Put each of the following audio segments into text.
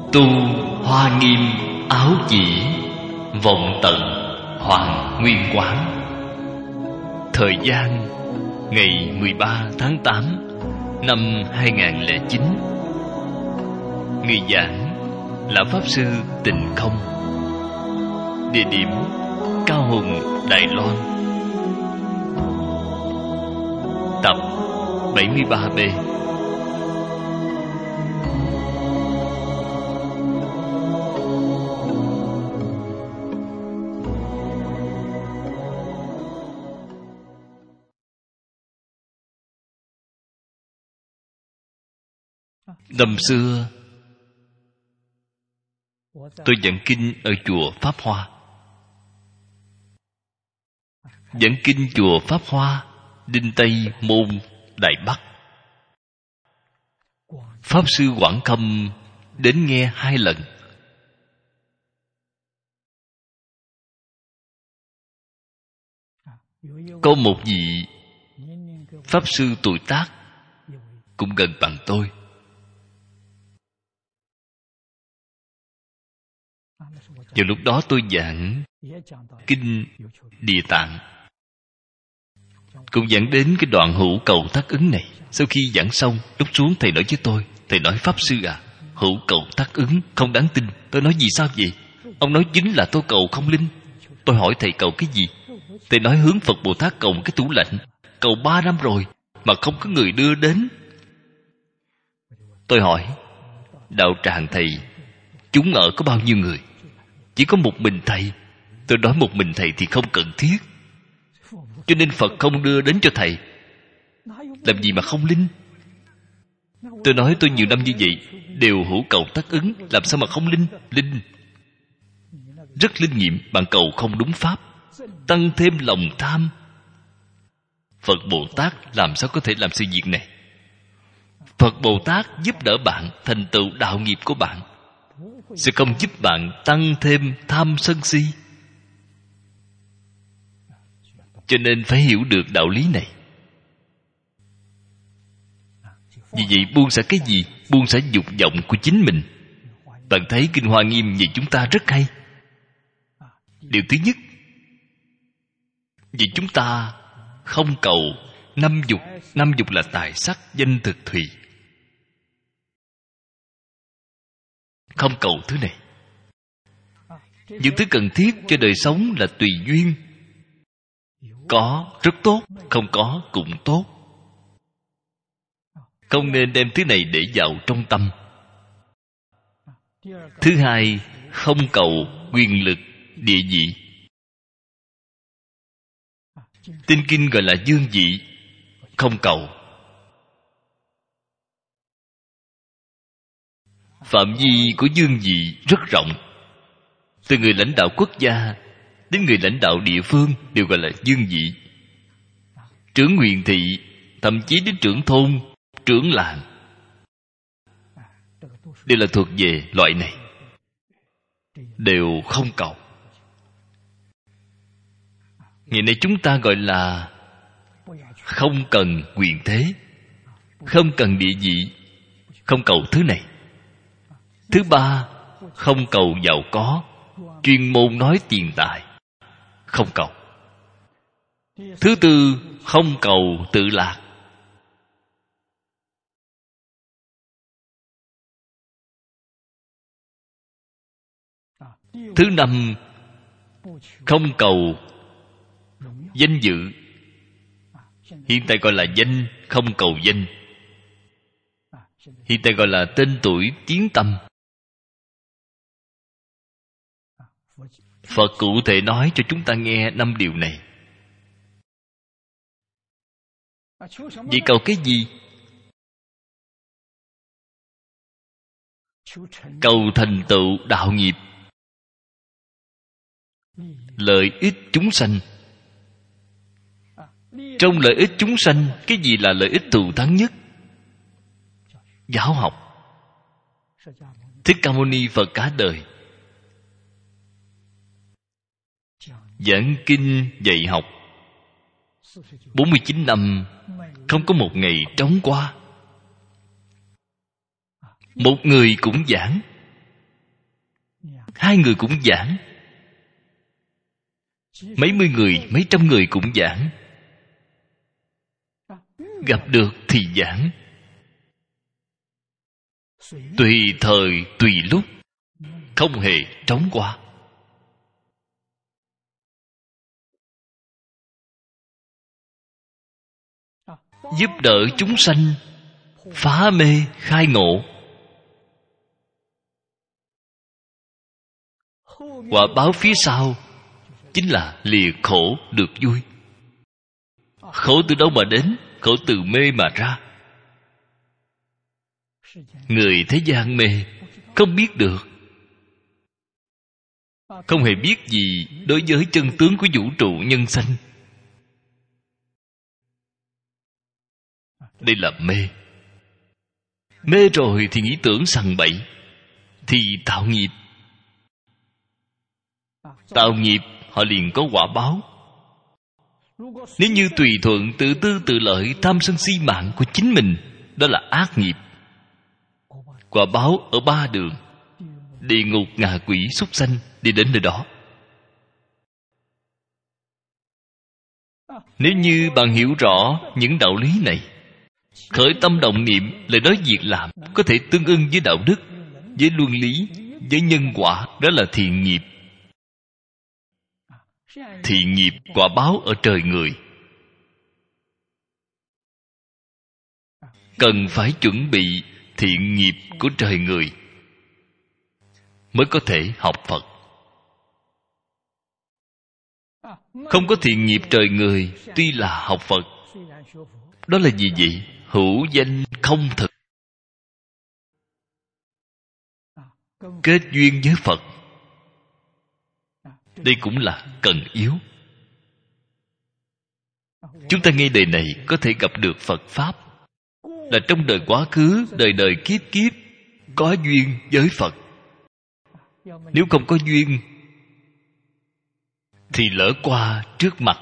Tu hoa nghiêm áo chỉ, vọng tận hoàng nguyên quán. Thời gian ngày 13 tháng 8 năm 2009. Người giảng là Pháp Sư Tịnh Không. Địa điểm Cao Hùng, Đài Loan. Tập 73B. Năm xưa tôi giảng kinh ở chùa Pháp Hoa. Giảng kinh chùa Pháp Hoa, Đinh Tây Môn, Đài Bắc. Pháp Sư Quảng Khâm đến nghe 2 lần. Có một vị Pháp Sư tuổi tác cũng gần bằng tôi. Vào lúc đó tôi giảng kinh Địa Tạng, cũng giảng đến cái đoạn hữu cầu tác ứng này. Sau khi giảng xong, lúc xuống thầy nói với tôi, thầy nói: Pháp Sư à, hữu cầu tác ứng không đáng tin. Tôi nói: Vì sao vậy? Ông nói chính là tôi cầu không linh. Tôi hỏi thầy cầu cái gì? Thầy nói hướng Phật Bồ Tát cầu một cái tủ lạnh, cầu 3 năm rồi mà không có người đưa đến. Tôi hỏi: đạo tràng thầy chúng ở có bao nhiêu người? Chỉ có một mình thầy. Tôi nói một mình thầy thì không cần thiết, cho nên Phật không đưa đến cho thầy. Làm gì mà không linh? Tôi nói tôi nhiều năm như vậy đều hữu cầu tác ứng, làm sao mà không linh? Linh, rất linh nghiệm. Bạn cầu không đúng pháp, tăng thêm lòng tham. Phật Bồ Tát làm sao có thể làm sự việc này? Phật Bồ Tát giúp đỡ bạn thành tựu đạo nghiệp của bạn, sẽ không giúp bạn tăng thêm tham sân si. Cho nên phải hiểu được đạo lý này. Vì vậy buông xả cái gì? Buông xả dục vọng của chính mình. Bạn thấy Kinh Hoa Nghiêm vì chúng ta rất hay. Điều thứ nhất, vì chúng ta không cầu 5 dục. 5 dục là tài sắc danh thực thùy. Không cầu thứ này. Những thứ cần thiết cho đời sống là tùy duyên. Có rất tốt, không có cũng tốt. Không nên đem thứ này để vào trong tâm. Thứ hai, không cầu quyền lực, địa vị. Tinh kinh gọi là dương vị, không cầu. Phạm vi của dương vị rất rộng. Từ người lãnh đạo quốc gia đến người lãnh đạo địa phương đều gọi là dương vị. Trưởng huyện thị, thậm chí đến trưởng thôn, trưởng làng, đều là thuộc về loại này. Đều không cầu. Ngày nay chúng ta gọi là không cần quyền thế, không cần địa vị, không cầu thứ này. Thứ ba, không cầu giàu có, chuyên môn nói tiền tài, không cầu. Thứ tư, không cầu tự lạc. Thứ năm, không cầu danh dự. Hiện tại gọi là danh, không cầu danh. Hiện tại gọi là tên tuổi tiếng tăm. Phật cụ thể nói cho chúng ta nghe 5 điều này. Vậy cầu cái gì? Cầu thành tựu đạo nghiệp, lợi ích chúng sanh. Trong lợi ích chúng sanh, cái gì là lợi ích thù thắng nhất? Giáo học. Thích Ca Mâu Ni Phật cả đời giảng kinh dạy học 49 năm, không có một ngày trống qua. Một người cũng giảng, 2 người cũng giảng, mấy mươi người, mấy trăm người cũng giảng. Gặp được thì giảng, tùy thời tùy lúc, không hề trống qua. Giúp đỡ chúng sanh phá mê khai ngộ. Quả báo phía sau chính là lìa khổ được vui. Khổ từ đâu mà đến? Khổ từ mê mà ra. Người thế gian mê, không biết được, không hề biết gì đối với chân tướng của vũ trụ nhân sanh. Đây là mê. Mê rồi thì nghĩ tưởng sằng bậy, thì tạo nghiệp. Tạo nghiệp họ liền có quả báo. Nếu như tùy thuận tự tư tự lợi, tham sân si mạng của chính mình, đó là ác nghiệp. Quả báo ở 3 đường: địa ngục, ngạ quỷ, súc sanh, đi đến nơi đó. Nếu như bạn hiểu rõ những đạo lý này, khởi tâm động niệm, lời nói việc làm có thể tương ưng với đạo đức, với luân lý, với nhân quả, đó là thiện nghiệp. Thiện nghiệp quả báo ở trời người. Cần phải chuẩn bị thiện nghiệp của trời người mới có thể học Phật. Không có thiện nghiệp trời người, tuy là học Phật, đó là gì vậy? Hữu danh không thực. Kết duyên với Phật, đây cũng là cần yếu. Chúng ta nghe đời này có thể gặp được Phật Pháp, là trong đời quá khứ, đời đời kiếp kiếp có duyên với Phật. Nếu không có duyên thì lỡ qua trước mặt.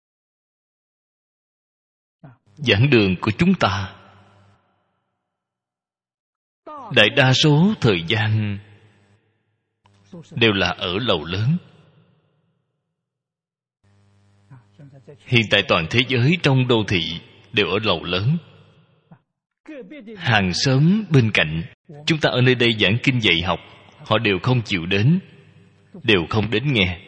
Giảng đường của chúng ta đại đa số thời gian đều là ở lầu lớn. Hiện tại toàn thế giới trong đô thị đều ở lầu lớn. Hàng xóm bên cạnh, chúng ta ở nơi đây giảng kinh dạy học, họ đều không chịu đến, đều không đến nghe.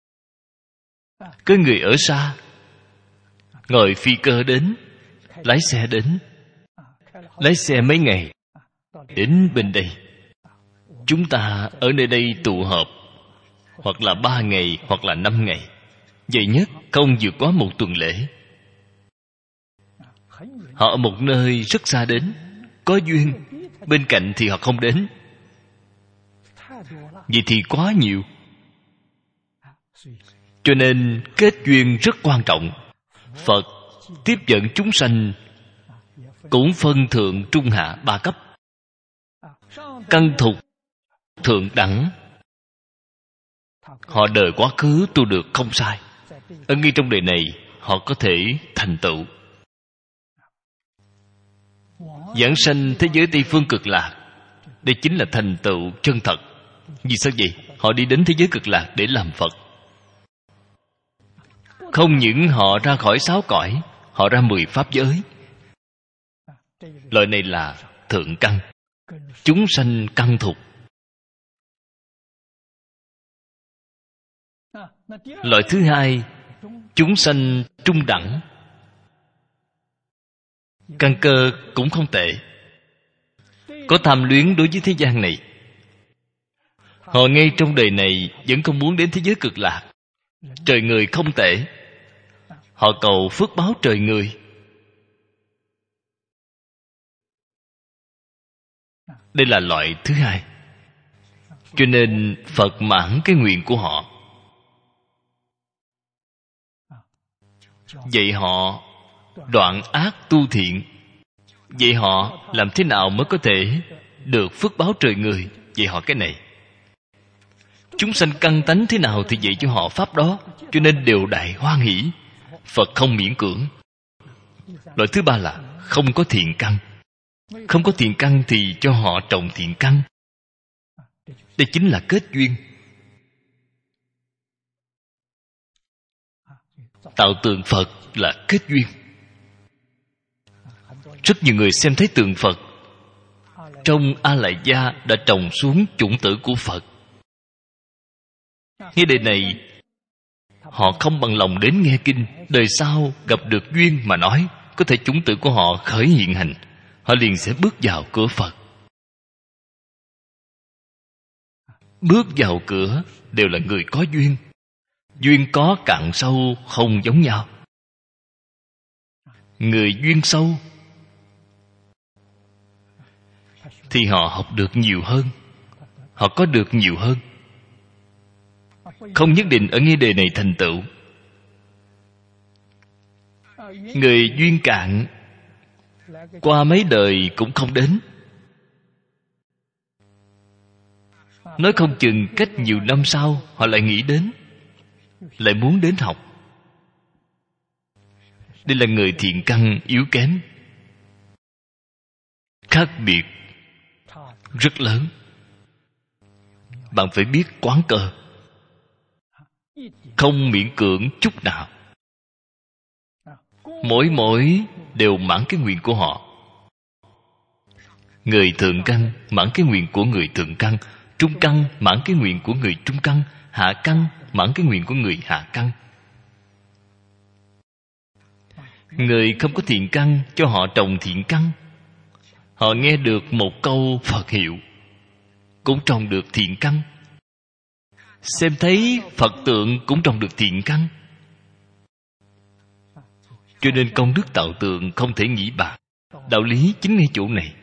Có người ở xa, ngồi phi cơ đến, lái xe đến, lái xe mấy ngày đến bên đây. Chúng ta ở nơi đây tụ họp, hoặc là 3 ngày, hoặc là 5 ngày, vậy nhất không vượt quá 1 tuần lễ. Họ ở một nơi rất xa đến, có duyên, bên cạnh thì họ không đến. Vậy thì quá nhiều. Cho nên kết duyên rất quan trọng. Phật tiếp dẫn chúng sanh cũng phân thượng trung hạ 3 cấp. Căn thục, thượng đẳng, họ đời quá khứ tu được không sai, ở ngay trong đời này họ có thể thành tựu. Giảng sanh thế giới Tây Phương Cực Lạc, đây chính là thành tựu chân thật. Vì sao vậy? Họ đi đến thế giới Cực Lạc để làm Phật. Không những họ ra khỏi 6 cõi, họ ra 10 pháp giới. Loại này là thượng căn. Chúng sanh căn thục. Loại thứ hai, chúng sanh trung đẳng. Căn cơ cũng không tệ, có tham luyến đối với thế gian này. Họ ngay trong đời này vẫn không muốn đến thế giới Cực Lạc. Trời người không tệ, họ cầu phước báo trời người. Đây là loại thứ hai. Cho nên Phật mãn cái nguyện của họ, dạy họ đoạn ác tu thiện, dạy họ làm thế nào mới có thể được phước báo trời người, dạy họ cái này. Chúng sanh căn tánh thế nào thì dạy cho họ pháp đó, cho nên đều đại hoan hỷ. Phật không miễn cưỡng. Loại thứ ba là không có thiện căn. Không có thiện căn thì cho họ trồng thiện căn. Đây chính là kết duyên. Tạo tượng Phật là kết duyên. Rất nhiều người xem thấy tượng Phật, trong A Lại Gia đã trồng xuống chủng tử của Phật. Nghe đề này, họ không bằng lòng đến nghe kinh. Đời sau gặp được duyên mà nói, có thể chủng tử của họ khởi hiện hành, họ liền sẽ bước vào cửa Phật. Bước vào cửa đều là người có duyên. Duyên có cạn sâu không giống nhau. Người duyên sâu thì họ học được nhiều hơn, họ có được nhiều hơn. Không nhất định ở nghe đề này thành tựu. Người duyên cạn qua mấy đời cũng không đến. Nói không chừng cách nhiều năm sau họ lại nghĩ đến, lại muốn đến học. Đây là người thiện căn yếu kém. Khác biệt rất lớn. Bạn phải biết quán cơ, không miễn cưỡng chút nào. Mỗi đều mãn cái nguyện của họ. Người thượng căn mãn cái nguyện của người thượng căn, trung căn mãn cái nguyện của người trung căn, hạ căn mãn cái nguyện của người hạ căn. Người không có thiện căn cho họ trồng thiện căn. Họ nghe được một câu Phật hiệu cũng trồng được thiện căn. Xem thấy Phật tượng cũng trồng được thiện căn. Cho nên công đức tạo tượng không thể nghĩ bạc. Đạo lý chính ngay chỗ này.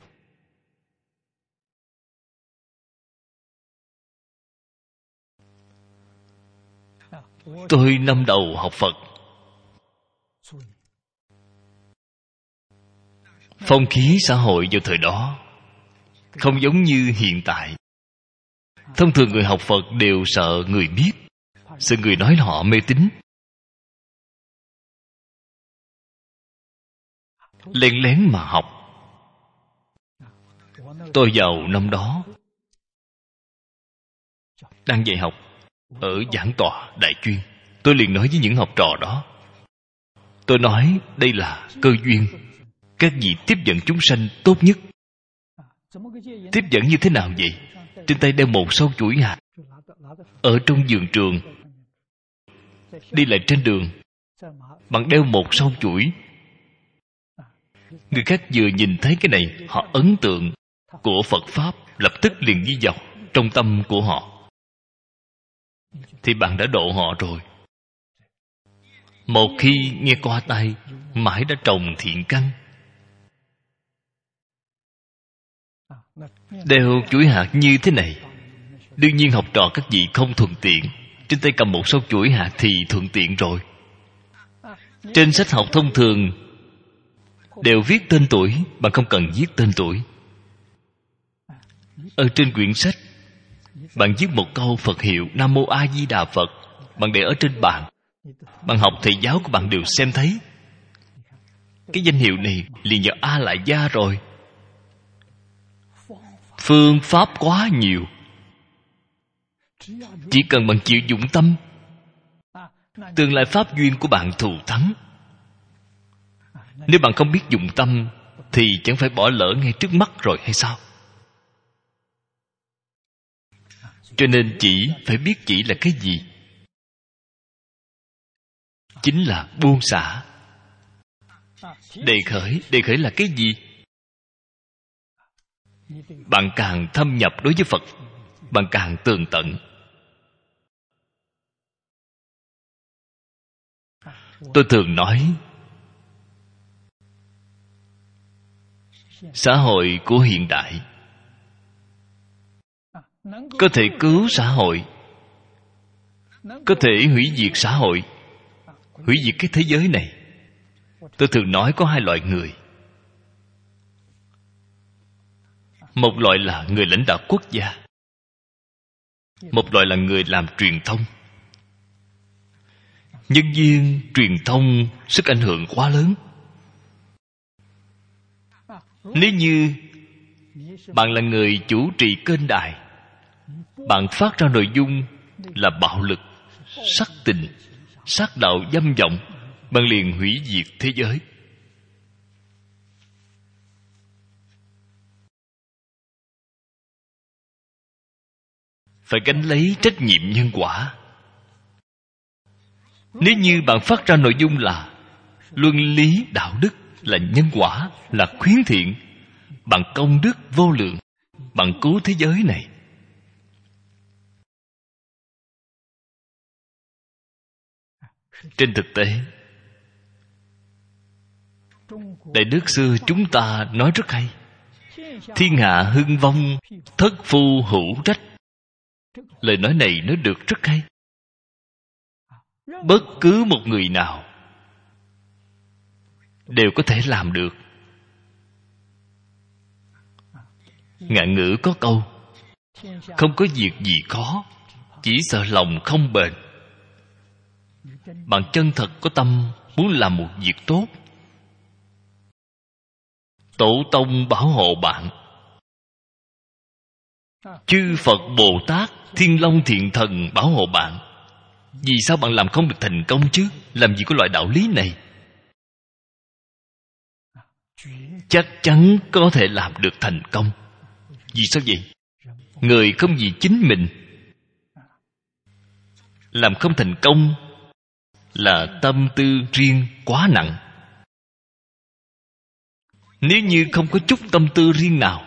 Tôi năm đầu học Phật, phong khí xã hội vào thời đó không giống như hiện tại. Thông thường người học Phật đều sợ người biết, sợ người nói là họ mê tín. Lén lén mà học. Tôi vào năm đó đang dạy học ở giảng tọa đại chuyên. Tôi liền nói với những học trò đó, tôi nói đây là cơ duyên. Các vị tiếp dẫn chúng sanh tốt nhất. Tiếp dẫn như thế nào vậy? Trên tay đeo một sâu chuỗi hạt, ở trong vườn trường, đi lại trên đường, bạn đeo một sâu chuỗi. Người khác vừa nhìn thấy cái này, họ ấn tượng của Phật Pháp lập tức liền ghi vào trong tâm của họ, thì bạn đã độ họ rồi. Một khi nghe qua tai, mãi đã trồng thiện căn. Đeo chuỗi hạt như thế này, đương nhiên học trò các vị không thuận tiện. Trên tay cầm một sâu chuỗi hạt thì thuận tiện rồi. Trên sách học thông thường đều viết tên tuổi, bạn không cần viết tên tuổi. Ở trên quyển sách, bạn viết một câu Phật hiệu Nam Mô A Di Đà Phật, bạn để ở trên bàn. Bạn học thầy giáo của bạn đều xem thấy. Cái danh hiệu này liền vào A Lại Gia rồi. Phương pháp quá nhiều. Chỉ cần bạn chịu dụng tâm, tương lai pháp duyên của bạn thù thắng. Nếu bạn không biết dụng tâm thì chẳng phải bỏ lỡ ngay trước mắt rồi hay sao? Cho nên chỉ phải biết chỉ là cái gì. Chính là buông xả. Đề khởi là cái gì? Bạn càng thâm nhập đối với Phật, bạn càng tường tận. Tôi thường nói, xã hội của hiện đại có thể cứu xã hội, có thể hủy diệt xã hội, hủy diệt cái thế giới này. Tôi thường nói có hai loại người. Một loại là người lãnh đạo quốc gia, một loại là người làm truyền thông. Nhân viên truyền thông sức ảnh hưởng quá lớn. Nếu như bạn là người chủ trì kênh đài, bạn phát ra nội dung là bạo lực, sắc tình, sát đạo dâm vọng, bạn liền hủy diệt thế giới. Phải gánh lấy trách nhiệm nhân quả. Nếu như bạn phát ra nội dung là luân lý đạo đức, là nhân quả, là khuyến thiện, bạn công đức vô lượng, bạn cứu thế giới này. Trên thực tế, Đại Đức xưa chúng ta nói rất hay: thiên hạ hưng vong, thất phu hữu trách. Lời nói này nói được rất hay. Bất cứ một người nào đều có thể làm được. Ngạn ngữ có câu: không có việc gì khó, chỉ sợ lòng không bền. Bạn chân thật có tâm muốn làm một việc tốt, Tổ tông bảo hộ bạn, chư Phật Bồ Tát, Thiên Long Thiện Thần bảo hộ bạn. Vì sao bạn làm không được thành công chứ? Làm gì có loại đạo lý này? Chắc chắn có thể làm được thành công. Vì sao vậy? Người không vì chính mình làm không thành công là tâm tư riêng quá nặng. Nếu như không có chút tâm tư riêng nào,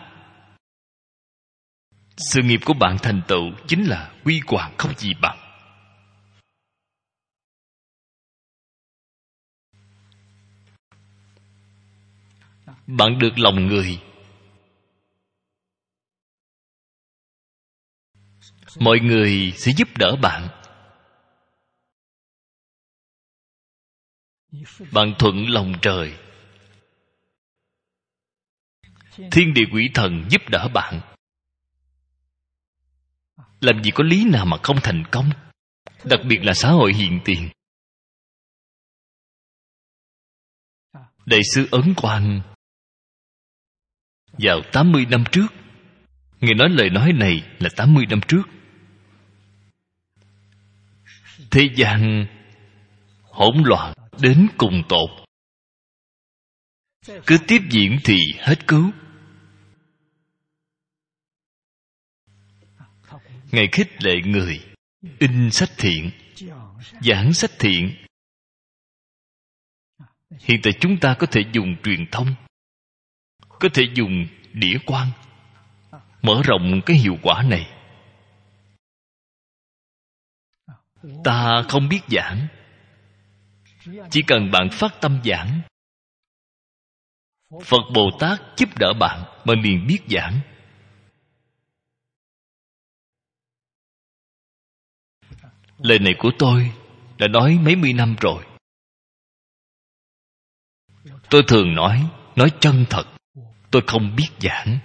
sự nghiệp của bạn thành tựu chính là huy hoàng không gì bằng. Bạn được lòng người, mọi người sẽ giúp đỡ bạn. Bạn thuận lòng trời, thiên địa quỷ thần giúp đỡ bạn. Làm gì có lý nào mà không thành công? Đặc biệt là xã hội hiện tiền. Đại sư Ấn Quang vào 80 năm trước, Ngài nói lời nói này là 80 năm trước. Thế gian hỗn loạn đến cùng tột, cứ tiếp diễn thì hết cứu. Ngài khích lệ người in sách thiện, giảng sách thiện. Hiện tại chúng ta có thể dùng truyền thông, có thể dùng đĩa quang, mở rộng cái hiệu quả này. Ta không biết giảng, chỉ cần bạn phát tâm giảng, Phật Bồ Tát giúp đỡ bạn, bạn liền biết giảng. Lời này của tôi đã nói mấy mươi năm rồi. Tôi thường nói chân thật, tôi không biết giảng.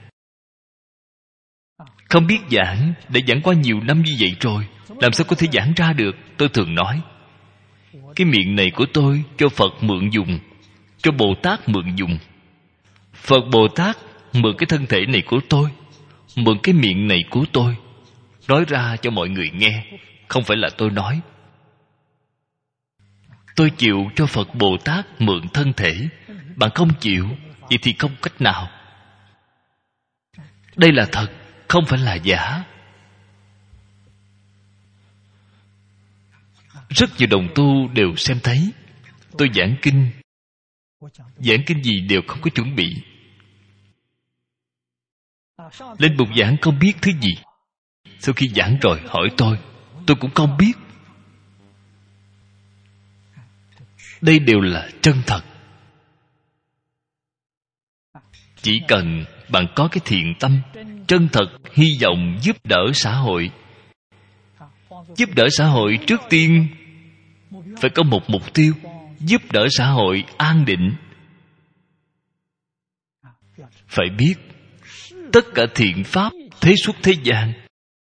Không biết giảng, đã giảng qua nhiều năm như vậy rồi, làm sao có thể giảng ra được? Tôi thường nói, cái miệng này của tôi cho Phật mượn dùng, cho Bồ Tát mượn dùng. Phật Bồ Tát mượn cái thân thể này của tôi, mượn cái miệng này của tôi, nói ra cho mọi người nghe. Không phải là tôi nói. Tôi chịu cho Phật Bồ Tát mượn thân thể, bạn không chịu, vậy thì không cách nào. Đây là thật, không phải là giả. Rất nhiều đồng tu đều xem thấy tôi giảng kinh gì đều không có chuẩn bị. Lên bục giảng không biết thứ gì. Sau khi giảng rồi hỏi tôi cũng không biết. Đây đều là chân thật. Chỉ cần bạn có cái thiện tâm, chân thật hy vọng giúp đỡ xã hội. Giúp đỡ xã hội trước tiên phải có một mục tiêu: giúp đỡ xã hội an định. Phải biết tất cả thiện pháp thế xuất thế gian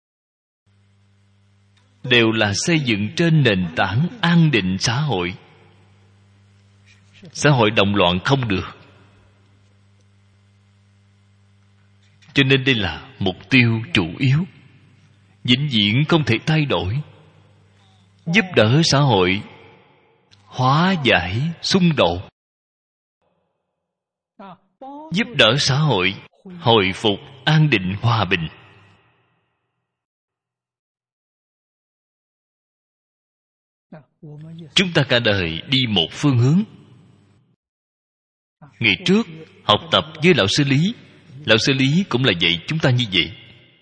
đều là xây dựng trên nền tảng an định xã hội. Xã hội động loạn không được. Cho nên đây là mục tiêu chủ yếu. vĩnh viễn không thể thay đổi. Giúp đỡ xã hội hóa giải xung đột, giúp đỡ xã hội hồi phục an định hòa bình. Chúng ta cả đời đi một phương hướng. Ngày trước học tập với lão sư Lý, lão sư Lý cũng là dạy chúng ta như vậy.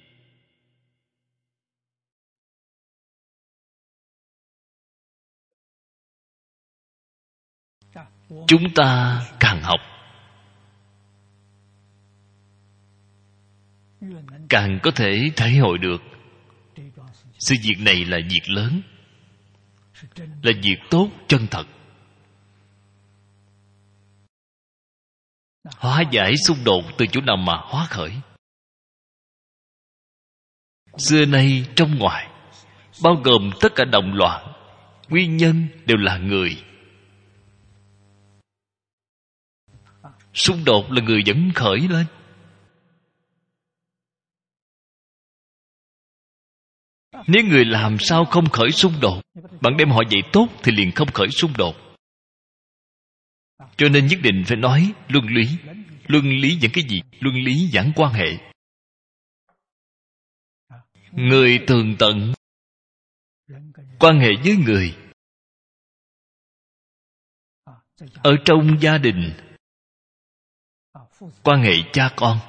Chúng ta càng học càng có thể thể hội được sự việc này là việc lớn, là việc tốt chân thật. Hóa giải xung đột từ chỗ nào mà hóa khởi? Xưa nay trong ngoài, bao gồm tất cả động loạn, nguyên nhân đều là người. Xung đột là người dẫn khởi lên. Nếu người làm sao không khởi xung đột, bạn đem họ dạy tốt thì liền không khởi xung đột. Cho nên nhất định phải nói luân lý. Luân lý giảng cái gì? Luân lý giảng quan hệ. Người tường tận quan hệ với người. Ở trong gia đình, quan hệ cha con,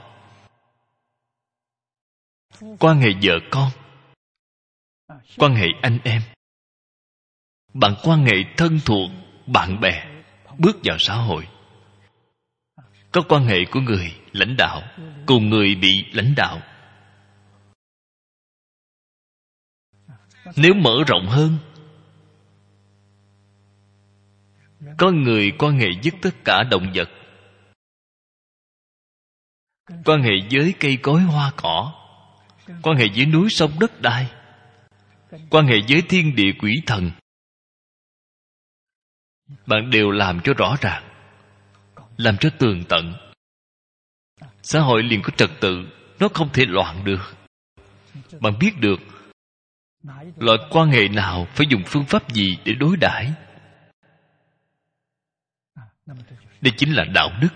quan hệ vợ con, quan hệ anh em, bạn quan hệ thân thuộc, bạn bè, bước vào xã hội. Có quan hệ của người lãnh đạo cùng người bị lãnh đạo. Nếu mở rộng hơn, có người quan hệ với tất cả động vật, quan hệ với cây cối hoa cỏ, quan hệ với núi sông đất đai, quan hệ với thiên địa quỷ thần. Bạn đều làm cho rõ ràng, làm cho tường tận, xã hội liền có trật tự, nó không thể loạn được. Bạn biết được loại quan hệ nào phải dùng phương pháp gì để đối đãi. Đây chính là đạo đức.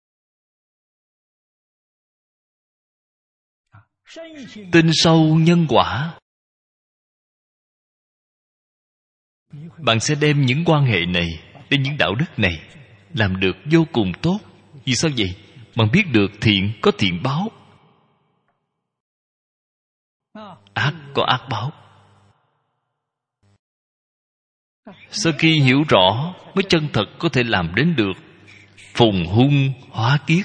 Tin sâu nhân quả, bạn sẽ đem những quan hệ này, đem những đạo đức này làm được vô cùng tốt. Vì sao vậy? Bạn biết được thiện có thiện báo, ác có ác báo. Sau khi hiểu rõ mới chân thật có thể làm đến được phùng hung hóa kiết.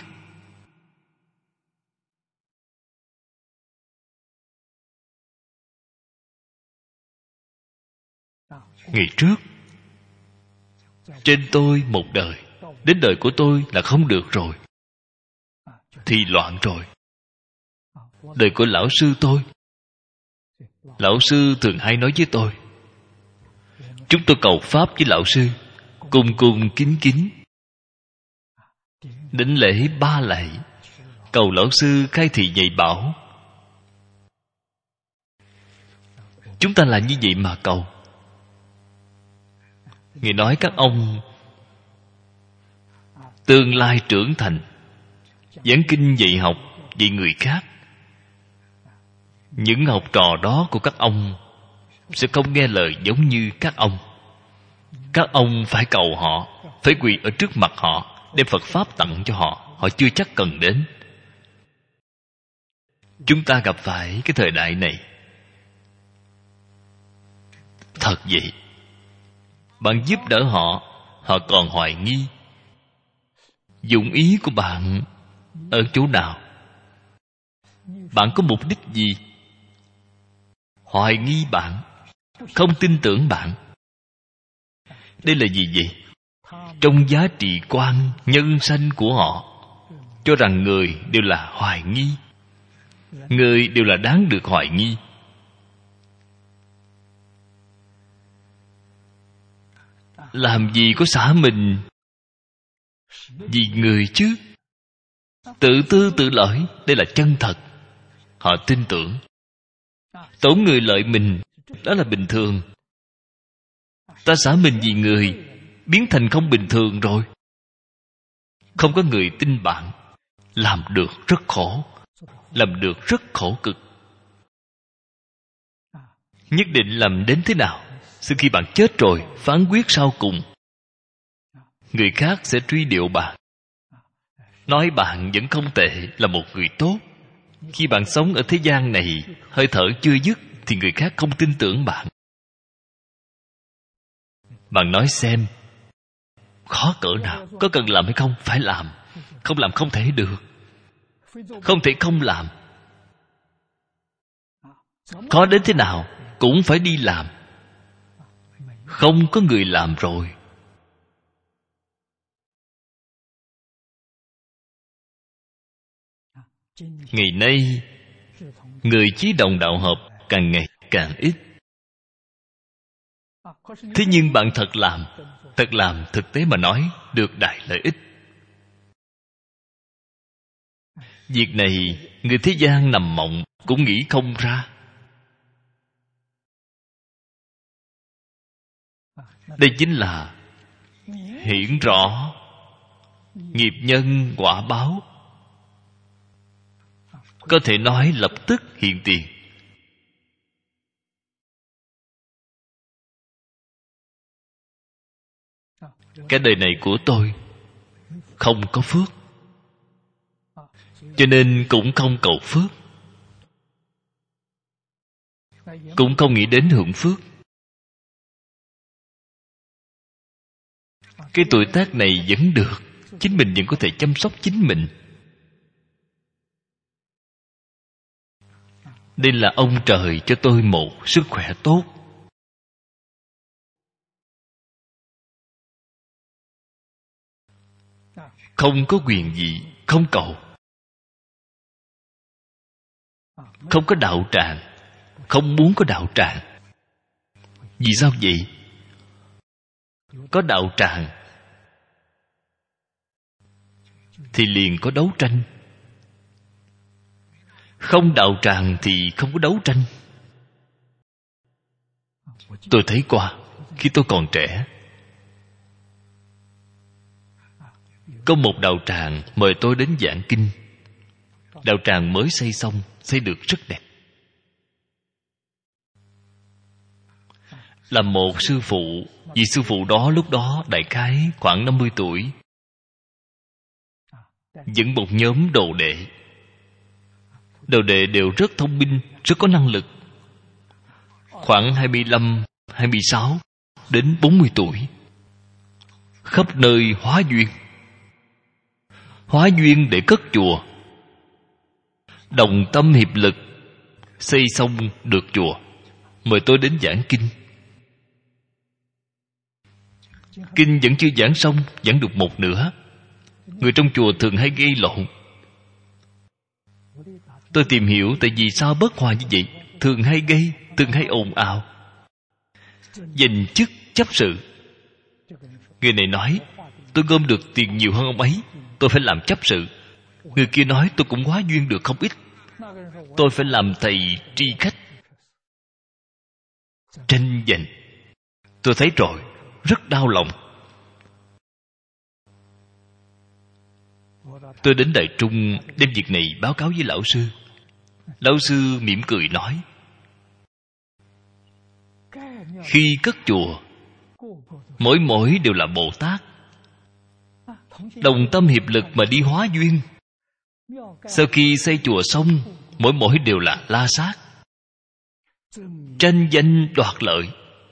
Ngày trước, trên tôi một đời, đến đời của tôi là không được rồi, thì loạn rồi. Đời của lão sư tôi, lão sư thường hay nói với tôi, chúng tôi cầu pháp với lão sư, cung cung kính kính, đảnh lễ 3 lạy, cầu lão sư khai thị dạy bảo. Chúng ta là như vậy mà cầu. Ngài nói các ông tương lai trưởng thành, giảng kinh dạy học dạy người khác. Những học trò đó của các ông sẽ không nghe lời giống như các ông. Các ông phải cầu họ, phải quỳ ở trước mặt họ, đem Phật Pháp tặng cho họ. Họ chưa chắc cần đến. Chúng ta gặp phải cái thời đại này. Thật vậy, bạn giúp đỡ họ, họ còn hoài nghi. Dụng ý của bạn ở chỗ nào? Bạn có mục đích gì? Hoài nghi bạn, không tin tưởng bạn. Đây là gì vậy? Trong giá trị quan nhân sanh của họ, cho rằng người đều là hoài nghi, người đều là đáng được hoài nghi. Làm gì có xả mình vì người chứ? Tự tư tự lợi, đây là chân thật. Họ tin tưởng. Tổn người lợi mình, đó là bình thường. Ta xả mình vì người, biến thành không bình thường rồi. Không có người tin bạn. Làm được rất khổ, làm được rất khổ cực. Nhất định làm đến thế nào? Sau khi bạn chết rồi, phán quyết sau cùng, người khác sẽ truy điệu bạn, nói bạn vẫn không tệ, là một người tốt. Khi bạn sống ở thế gian này, hơi thở chưa dứt, thì người khác không tin tưởng bạn. Bạn nói xem, khó cỡ nào? Có cần làm hay không? Phải làm. Không làm không thể được. Không thể không làm. Có đến thế nào cũng phải đi làm. Không có người làm rồi. Ngày nay, người chí đồng đạo hợp càng ngày càng ít. Thế nhưng bạn thật làm, thực tế mà nói, được đại lợi ích. Việc này, người thế gian nằm mộng cũng nghĩ không ra. Đây chính là hiển rõ nghiệp nhân quả báo. Có thể nói lập tức hiện tiền. Cái đời này của tôi không có phước, cho nên cũng không cầu phước, cũng không nghĩ đến hưởng phước. Cái tuổi tác này vẫn được, chính mình vẫn có thể chăm sóc chính mình. Đây là ông trời cho tôi một sức khỏe tốt. Không có quyền gì, không cầu. Không có đạo tràng, không muốn có đạo tràng. Vì sao vậy? Có đạo tràng thì liền có đấu tranh. Không đạo tràng thì không có đấu tranh. Tôi thấy qua, khi tôi còn trẻ, có một đạo tràng mời tôi đến giảng kinh. Đạo tràng mới xây xong, xây được rất đẹp. Là một sư phụ, vị sư phụ đó lúc đó đại khái khoảng 50 tuổi, dẫn một nhóm đồ đệ. Đồ đệ đều rất thông minh, rất có năng lực. Khoảng 25, 26 đến 40 tuổi. Khắp nơi hóa duyên. Hóa duyên để cất chùa. Đồng tâm hiệp lực xây xong được chùa, mời tôi đến giảng kinh. Kinh vẫn chưa giảng xong, giảng được một nửa. Người trong chùa thường hay gây lộn. Tôi tìm hiểu tại vì sao bất hòa như vậy. Thường hay gây, thường hay ồn ào, giành chức chấp sự. Người này nói tôi gom được tiền nhiều hơn ông ấy, tôi phải làm chấp sự. Người kia nói tôi cũng hóa duyên được không ít, tôi phải làm thầy tri khách. Tranh giành. Tôi thấy rồi, rất đau lòng. Tôi đến Đại Trung đem việc này báo cáo với lão sư. Lão sư mỉm cười nói, khi cất chùa, mỗi đều là Bồ Tát, đồng tâm hiệp lực mà đi hóa duyên. Sau khi xây chùa xong, mỗi đều là la sát, tranh danh đoạt lợi.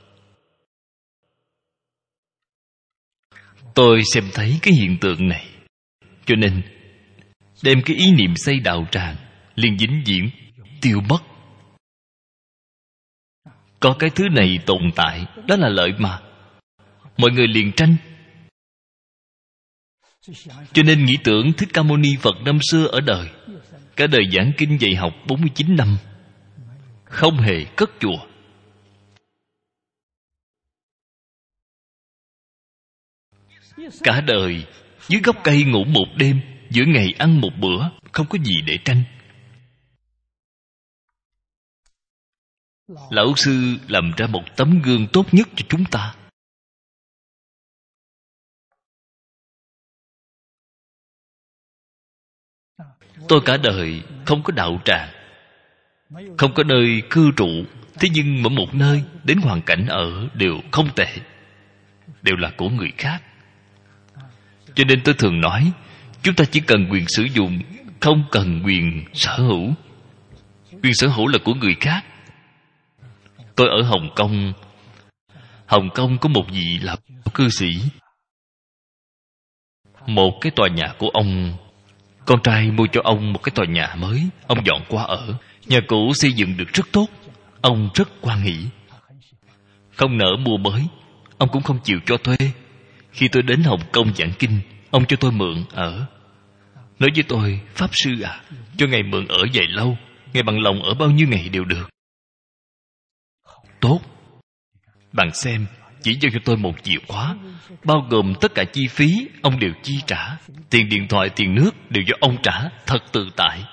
Tôi xem thấy cái hiện tượng này, cho nên đem cái ý niệm xây đạo tràng liền vĩnh viễn tiêu mất. Có cái thứ này tồn tại, đó là lợi mà. Mọi người liền tranh. Cho nên nghĩ tưởng Thích Ca Mâu Ni Phật năm xưa ở đời, cả đời giảng kinh dạy học 49 năm, không hề cất chùa. Cả đời dưới gốc cây ngủ một đêm, giữa ngày ăn một bữa, không có gì để tranh. Lão sư làm ra một tấm gương tốt nhất cho chúng ta. Tôi cả đời không có đạo tràng, không có nơi cư trụ. Thế nhưng mỗi một nơi đến hoàn cảnh ở đều không tệ, đều là của người khác. Cho nên tôi thường nói, chúng ta chỉ cần quyền sử dụng, không cần quyền sở hữu. Quyền sở hữu là của người khác. Tôi ở Hồng Kông. Hồng Kông có một vị là cư sĩ. Một cái tòa nhà của ông, con trai mua cho ông một cái tòa nhà mới. Ông dọn qua ở. Nhà cũ xây dựng được rất tốt. Ông rất hoan hỷ, không nỡ mua mới. Ông cũng không chịu cho thuê. Khi tôi đến Hồng Kông giảng kinh, ông cho tôi mượn ở. Nói với tôi, Pháp sư à, cho ngài mượn ở dài lâu, ngài bằng lòng ở bao nhiêu ngày đều được. Tốt. Bạn xem, chỉ giao cho tôi một chìa khóa, bao gồm tất cả chi phí ông đều chi trả. Tiền điện thoại, tiền nước đều do ông trả. Thật tự tại.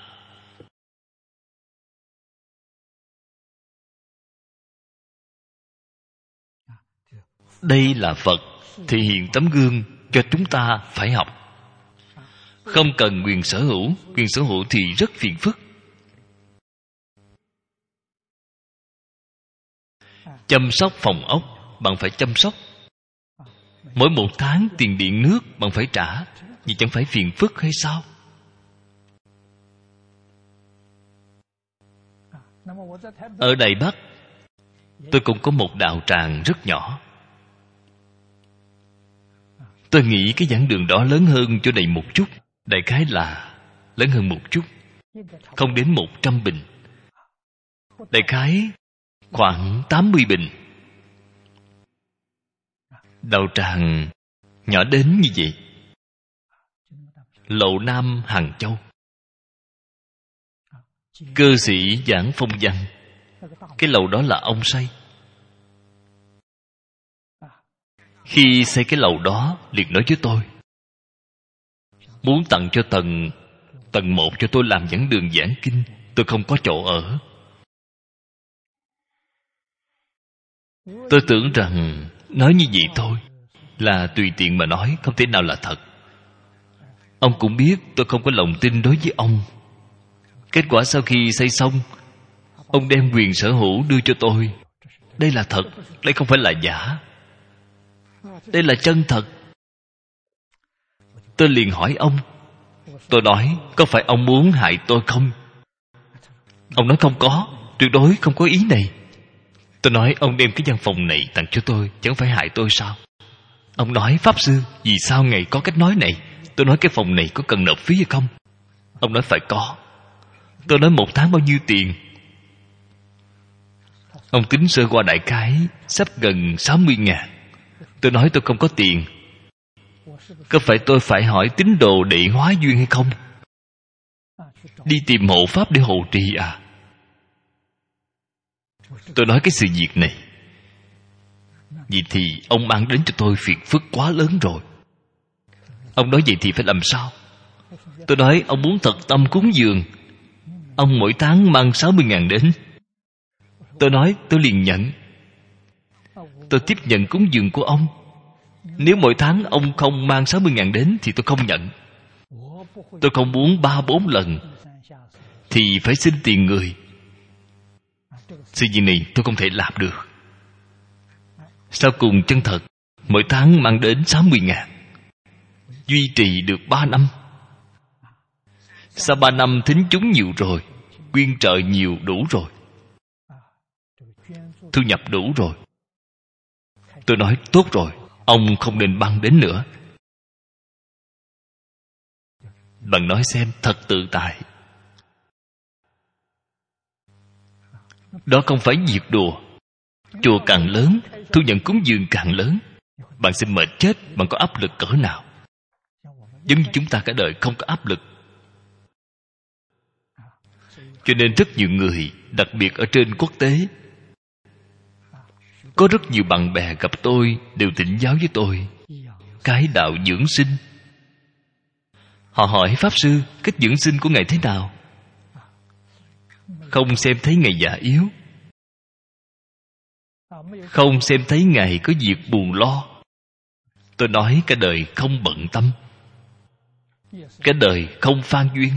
Đây là Phật thể hiện tấm gương cho chúng ta phải học. Không cần quyền sở hữu. Quyền sở hữu thì rất phiền phức. Chăm sóc phòng ốc, bạn phải chăm sóc. Mỗi một tháng tiền điện nước bạn phải trả. Vì chẳng phải phiền phức hay sao? Ở Đài Bắc, tôi cũng có một đạo tràng rất nhỏ. Tôi nghĩ cái giảng đường đó lớn hơn chỗ này một chút. Đại khái là lớn hơn một chút, không đến 100 bình. Đại khái khoảng 80 bình. Đạo tràng nhỏ đến như vậy. Lầu Nam Hàng Châu. Cơ sĩ giảng phong văn. Cái lầu đó là ông xây. Khi xây cái lầu đó, liền nói với tôi, muốn tặng cho tầng 1 cho tôi làm giảng đường giảng kinh. Tôi không có chỗ ở. Tôi tưởng rằng nói như vậy thôi là tùy tiện mà nói, không thể nào là thật. Ông cũng biết tôi không có lòng tin đối với ông. Kết quả sau khi xây xong, ông đem quyền sở hữu đưa cho tôi. Đây là thật, đây không phải là giả. Đây là chân thật. Tôi liền hỏi ông. Tôi nói, có phải ông muốn hại tôi không? Ông nói không có, tuyệt đối không có ý này. Tôi nói, ông đem cái văn phòng này tặng cho tôi, chẳng phải hại tôi sao? Ông nói, Pháp sư, vì sao ngài có cách nói này? Tôi nói, cái phòng này có cần nộp phí hay không? Ông nói, phải có. Tôi nói, 1 tháng bao nhiêu tiền? Ông tính sơ qua đại khái sắp gần 60.000. Tôi nói, tôi không có tiền. Có phải tôi phải hỏi tín đồ đệ hóa duyên hay không? Đi tìm hộ pháp để hộ trì à? Tôi nói cái sự việc này, vậy thì ông mang đến cho tôi phiền phức quá lớn rồi. Ông nói vậy thì phải làm sao? Tôi nói, ông muốn thật tâm cúng dường, ông mỗi tháng mang 60.000 đến. Tôi nói, tôi liền nhận. Tôi tiếp nhận cúng dường của ông. Nếu mỗi tháng ông không mang 60.000 đến thì tôi không nhận. Tôi không muốn 3-4 lần thì phải xin tiền người. Sự gì này tôi không thể làm được. Sau cùng chân thật, mỗi tháng mang đến 60.000, duy trì được 3 năm. Sau 3 năm thính chúng nhiều rồi, quyên trợ nhiều đủ rồi, thu nhập đủ rồi. Tôi nói tốt rồi, ông không nên băng đến nữa. Bạn nói xem, thật tự tại. Đó không phải việc đùa. Chùa càng lớn, thu nhận cúng dường càng lớn. Bạn sẽ mệt chết, bạn có áp lực cỡ nào? Giống như chúng ta cả đời không có áp lực. Cho nên rất nhiều người, đặc biệt ở trên quốc tế, có rất nhiều bạn bè gặp tôi đều thỉnh giáo với tôi cái đạo dưỡng sinh. Họ hỏi, Pháp sư, cách dưỡng sinh của ngài thế nào? Không xem thấy ngài già yếu, Không xem thấy Ngài có việc buồn lo. Tôi nói cả đời không bận tâm, cả đời không phan duyên,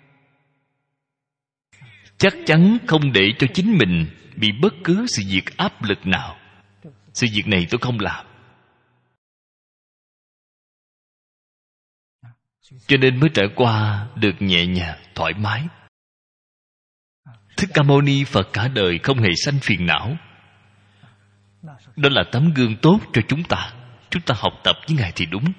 chắc chắn không để cho chính mình bị bất cứ sự việc áp lực nào. Sự việc này tôi không làm, cho nên mới trải qua được nhẹ nhàng, thoải mái. Thích Ca Mâu Ni Phật cả đời không hề sanh phiền não. Đó là tấm gương tốt cho chúng ta. Chúng ta học tập với Ngài thì đúng.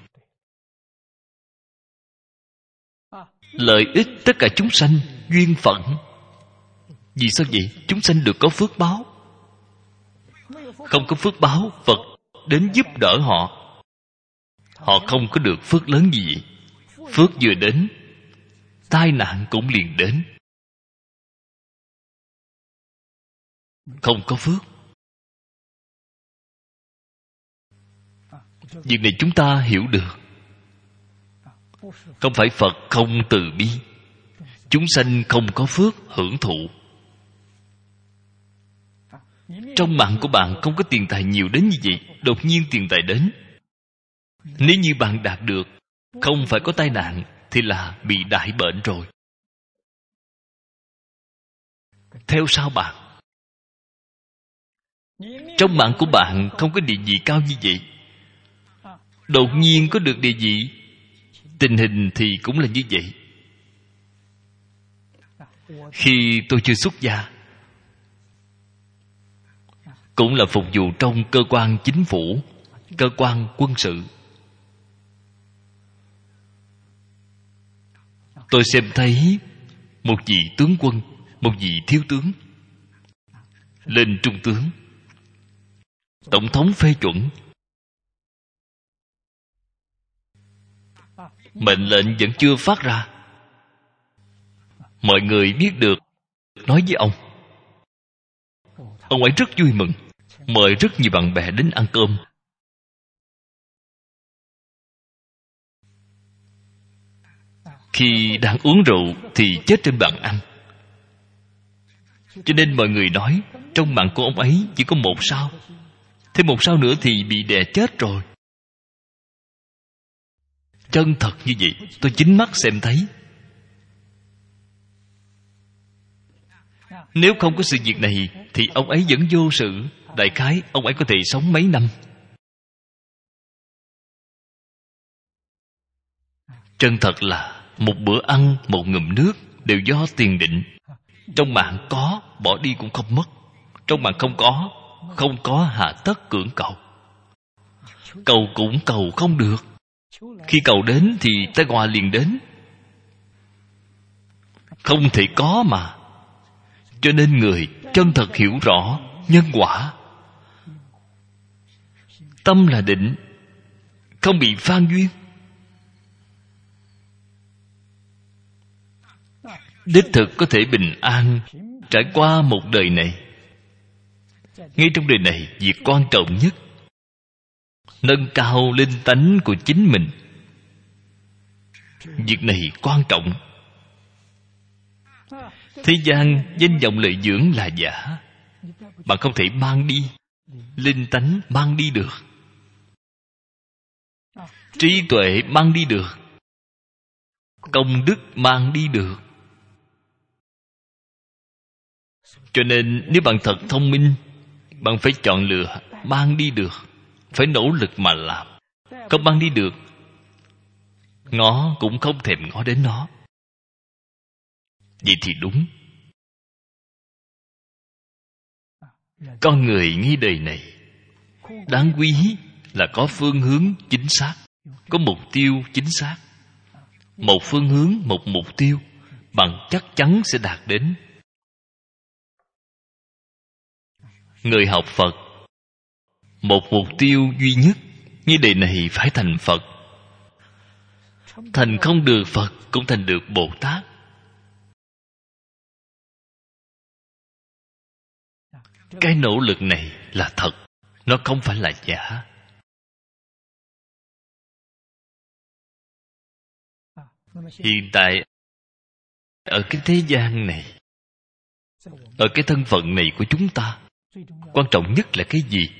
Lợi ích tất cả chúng sanh, duyên phận. Vì sao vậy? Chúng sanh được có phước báo. Không có phước báo, Phật đến giúp đỡ họ, họ không có được phước lớn gì vậy. Phước vừa đến, tai nạn cũng liền đến. Không có phước, việc này chúng ta hiểu được. Không phải Phật không từ bi, chúng sanh không có phước hưởng thụ. Trong mạng của bạn không có tiền tài nhiều đến như vậy, đột nhiên tiền tài đến. Nếu như bạn đạt được, không phải có tai nạn, thì là bị đại bệnh rồi. Theo sao bạn? Trong mạng của bạn không có địa vị cao như vậy, đột nhiên có được địa vị, tình hình thì cũng là như vậy. Khi tôi chưa xuất gia, cũng là phục vụ trong cơ quan chính phủ, cơ quan quân sự. Tôi xem thấy một vị tướng quân, một vị thiếu tướng lên trung tướng. Tổng thống phê chuẩn, mệnh lệnh vẫn chưa phát ra. Mọi người biết được, nói với ông. Ông ấy rất vui mừng, mời rất nhiều bạn bè đến ăn cơm. Khi đang uống rượu thì chết trên bàn ăn. Cho nên mọi người nói trong mạng của ông ấy chỉ có 1 sao, thêm 1 sao nữa thì bị đè chết rồi. Chân thật như vậy, tôi chính mắt xem thấy. Nếu không có sự việc này thì ông ấy vẫn vô sự. Đại khái ông ấy có thể sống mấy năm. Chân thật là một bữa ăn, một ngụm nước đều do tiền định. Trong mạng có, bỏ đi cũng không mất. Trong mạng không có hà tất cưỡng cầu. Cầu cũng cầu không được. Khi cầu đến thì tai họa liền đến. Không thể có mà. Cho nên người chân thật hiểu rõ nhân quả. Tâm là định, không bị phan duyên. Đích thực có thể bình an trải qua một đời này. Ngay trong đời này, việc quan trọng nhất nâng cao linh tánh của chính mình. Việc này quan trọng. Thế gian danh vọng lợi dưỡng là giả. Bạn không thể mang đi. Linh tánh mang đi được, trí tuệ mang đi được, công đức mang đi được. Cho nên nếu bạn thật thông minh, bạn phải chọn lựa mang đi được, phải nỗ lực mà làm. Không mang đi được, ngó cũng không thèm ngó đến nó. Vậy thì đúng. Con người ngay đời này đáng quý là có phương hướng chính xác, có mục tiêu chính xác. Một phương hướng, một mục tiêu, bạn chắc chắn sẽ đạt đến. Người học Phật, một mục tiêu duy nhất, như đời này phải thành Phật. Thành không được Phật cũng thành được Bồ Tát. Cái nỗ lực này là thật, nó không phải là giả. Hiện tại ở cái thế gian này, ở cái thân phận này của chúng ta, Quan trọng nhất là cái gì?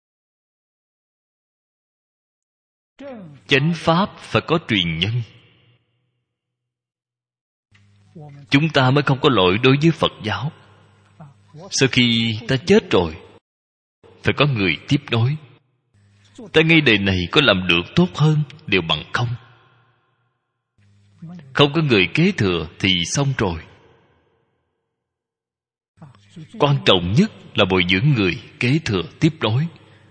Chánh pháp phải có truyền nhân. Chúng ta mới không có lỗi đối với Phật giáo. Sau khi ta chết rồi, phải có người tiếp nối. Ta ngay đời này có làm được tốt hơn đều bằng không. Không có người kế thừa thì xong rồi. Quan trọng nhất là bồi dưỡng người kế thừa tiếp nối.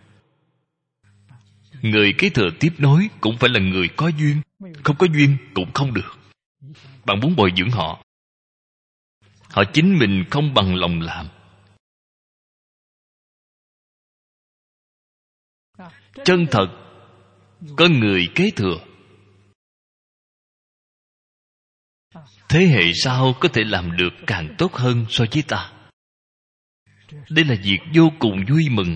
Người kế thừa tiếp nối cũng phải là người có duyên. Không có duyên cũng không được. Bạn muốn bồi dưỡng họ, họ chính mình không bằng lòng làm. Chân thật có người kế thừa, thế hệ sau có thể làm được càng tốt hơn so với ta. Đây là việc vô cùng vui mừng.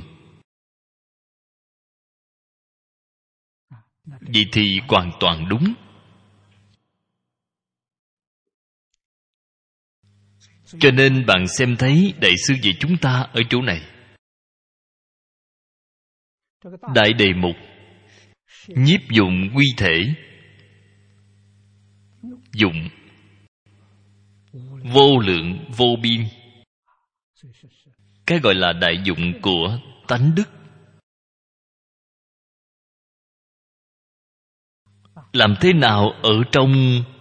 Vậy thì hoàn toàn đúng. Cho nên bạn xem thấy đại sư dạy chúng ta ở chỗ này. Đại đề mục nhiếp dụng quy thể. Dụng vô lượng vô biên. Cái gọi là đại dụng của tánh đức. Làm thế nào ở trong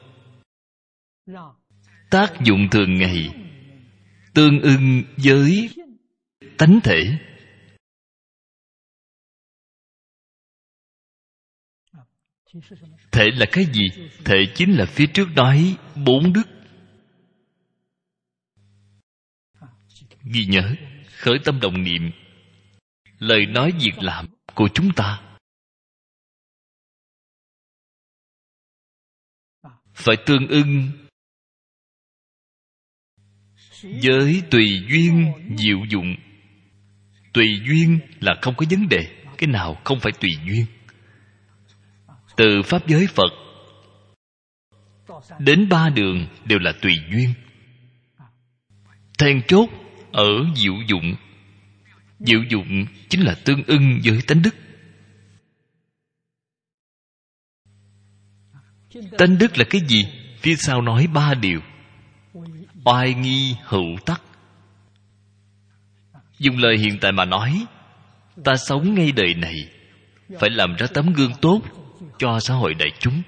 tác dụng thường ngày tương ưng với tánh thể. Thể là cái gì? Thể chính là phía trước nói 4 đức. Ghi nhớ, khởi tâm động niệm, lời nói việc làm của chúng ta phải tương ưng với tùy duyên diệu dụng. Tùy duyên là không có vấn đề. Cái nào không phải tùy duyên? Từ pháp giới Phật đến 3 đường đều là tùy duyên. Then chốt ở diệu dụng. Diệu dụng chính là tương ưng với tánh đức. Tánh đức là cái gì? Phía sau nói 3 điều: oai nghi hữu tắc. Dùng lời hiện tại mà nói, ta sống ngay đời này phải làm ra tấm gương tốt cho xã hội đại chúng.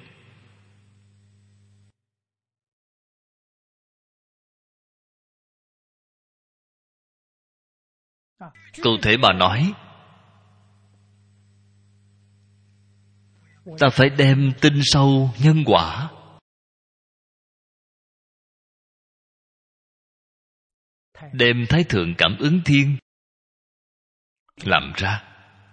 Cụ thể mà nói, ta phải đem tin sâu nhân quả, đem Thái Thượng Cảm Ứng Thiên làm ra.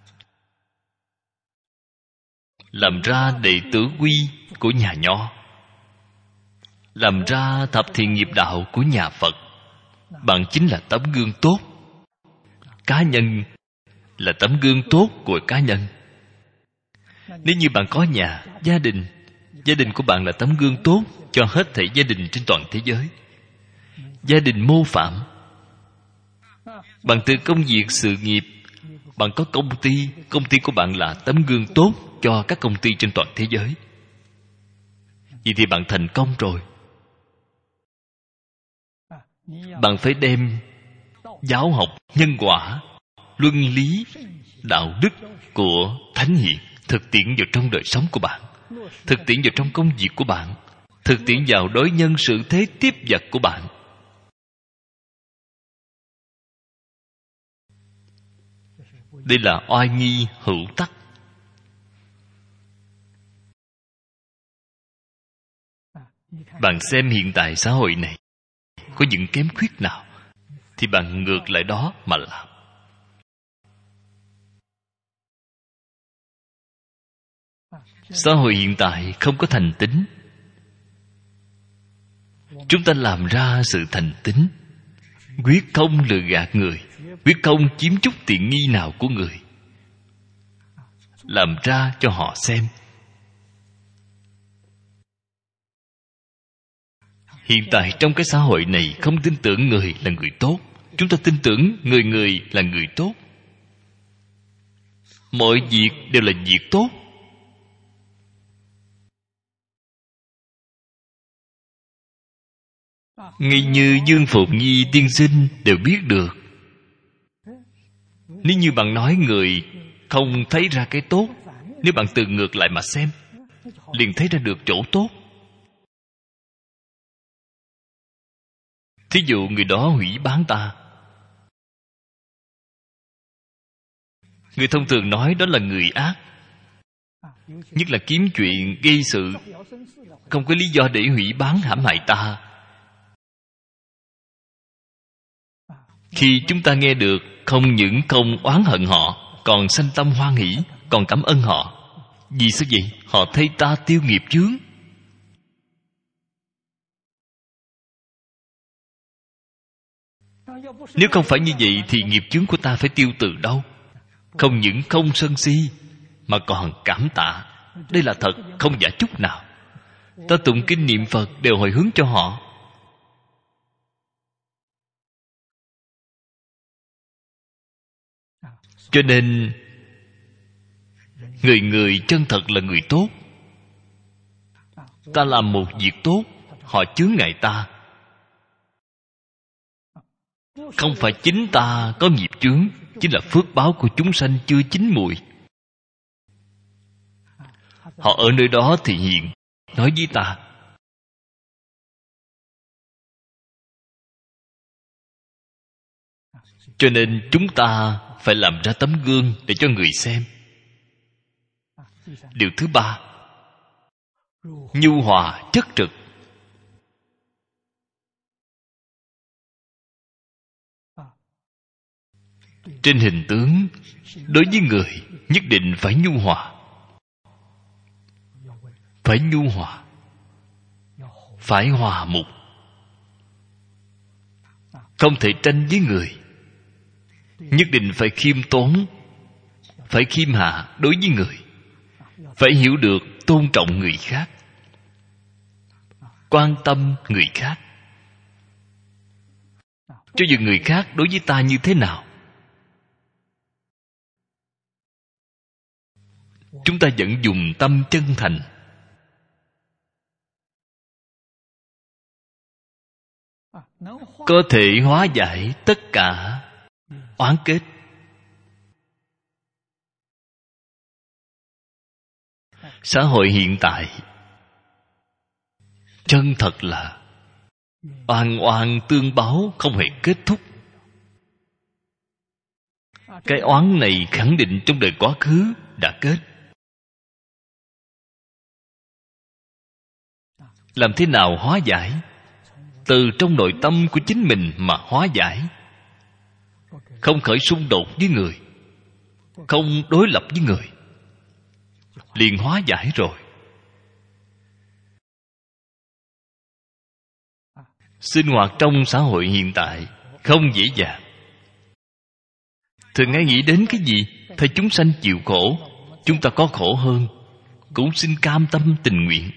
Làm ra đệ tử quy của nhà Nho, làm ra thập thiện nghiệp đạo của nhà Phật. Bạn chính là tấm gương tốt. Cá nhân là tấm gương tốt của cá nhân. Nếu như bạn có nhà, gia đình, gia đình của bạn là tấm gương tốt cho hết thảy gia đình trên toàn thế giới. Gia đình mô phạm. Bạn từ công việc, sự nghiệp, bạn có công ty của bạn là tấm gương tốt cho các công ty trên toàn thế giới. Vậy thì bạn thành công rồi. Bạn phải đem giáo học, nhân quả, luân lý, đạo đức của Thánh Hiền thực tiễn vào trong đời sống của bạn, thực tiễn vào trong công việc của bạn, thực tiễn vào đối nhân xử thế tiếp vật của bạn. Đây là oai nghi hữu tắc. Bạn xem hiện tại xã hội này có những kém khuyết nào thì bạn ngược lại đó mà làm. Xã hội hiện tại không có thành tín. Chúng ta làm ra sự thành tín, quyết không lừa gạt người, quyết không chiếm chút tiện nghi nào của người, làm ra cho họ xem. Hiện tại trong cái xã hội này không tin tưởng người là người tốt. Chúng ta tin tưởng người người là người tốt. Mọi việc đều là việc tốt. Ngay như Dương Phụng Nhi tiên sinh đều biết được. Nếu như bạn nói người không thấy ra cái tốt, nếu bạn từ ngược lại mà xem, liền thấy ra được chỗ tốt. Thí dụ người đó hủy bán ta, người thông thường nói đó là người ác, nhất là kiếm chuyện gây sự, không có lý do để hủy bán hãm hại ta. Khi chúng ta nghe được, không những không oán hận họ, còn sanh tâm hoan hỷ, còn cảm ơn họ. Vì sao vậy? Họ thấy ta tiêu nghiệp chướng. Nếu không phải như vậy thì nghiệp chướng của ta phải tiêu từ đâu? Không những không sân si, mà còn cảm tạ. Đây là thật, không giả chút nào. Ta tụng kinh niệm Phật đều hồi hướng cho họ. Cho nên người người chân thật là người tốt. Ta làm một việc tốt, họ chướng ngại ta. Không phải chính ta có nghiệp chướng, chính là phước báo của chúng sanh chưa chín mùi. Họ ở nơi đó thì hiện, nói với ta. Cho nên chúng ta phải làm ra tấm gương để cho người xem. Điều thứ ba, nhu hòa chất trực. Trên hình tướng, đối với người nhất định phải nhu hòa. Phải nhu hòa, phải hòa mục. Không thể tranh với người. Nhất định phải khiêm tốn, phải khiêm hạ đối với người. Phải hiểu được tôn trọng người khác, quan tâm người khác. Cho dù người khác đối với ta như thế nào, chúng ta vẫn dùng tâm chân thành. Có thể hóa giải tất cả oán kết. Xã hội hiện tại chân thật là oan oan tương báo, không hề kết thúc. Cái oán này khẳng định trong đời quá khứ đã kết. Làm thế nào hóa giải? Từ trong nội tâm của chính mình mà hóa giải. Không khởi xung đột với người, không đối lập với người, liền hóa giải rồi. Sinh hoạt trong xã hội hiện tại không dễ dàng. Thường hay nghĩ đến cái gì? Thấy chúng sanh chịu khổ, chúng ta có khổ hơn, cũng xin cam tâm tình nguyện.